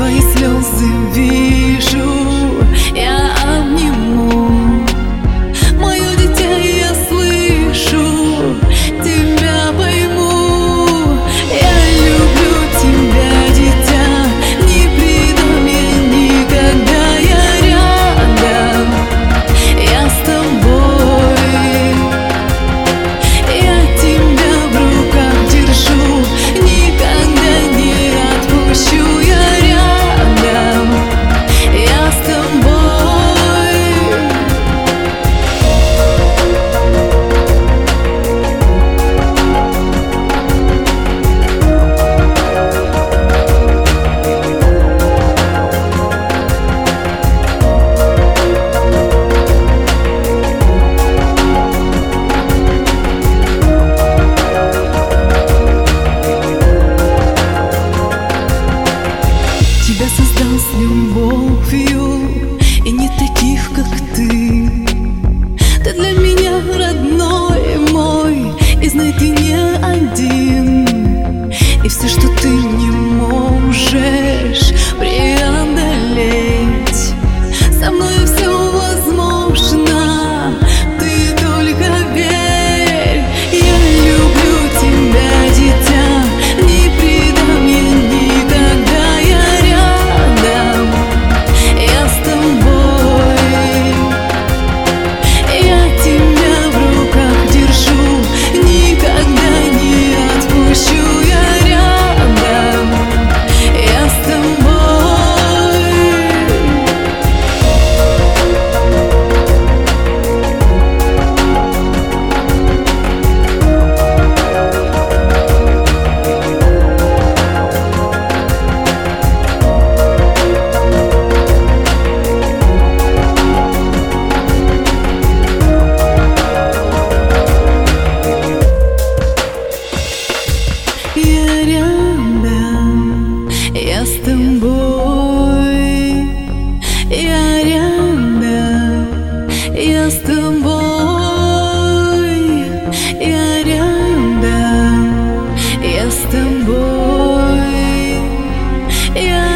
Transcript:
твои слезы вижу, я обниму. Мое дитя, я слышу, тебя пойму. Я люблю тебя, дитя, не предам я никогда. Я рядом, я с тобой. Я тебя в руках держу, никогда не отпущу. Я рядом, я с тобой. Тебя создал с любовью, и не таких, как ты. Ты для меня родной мой, и знай, ты не один. И все, что ты не можешь преодолеть, со мной все возможно, ты только верь. Я люблю тебя, дитя, не предам я никогда. Я рядом, я с тобой. Я тебя в руках держу, никогда не отпущу. Я рядом, я с тобой. Я рядом, я с тобой. Я рядом, я с тобой. Я рядом, я с тобой. Я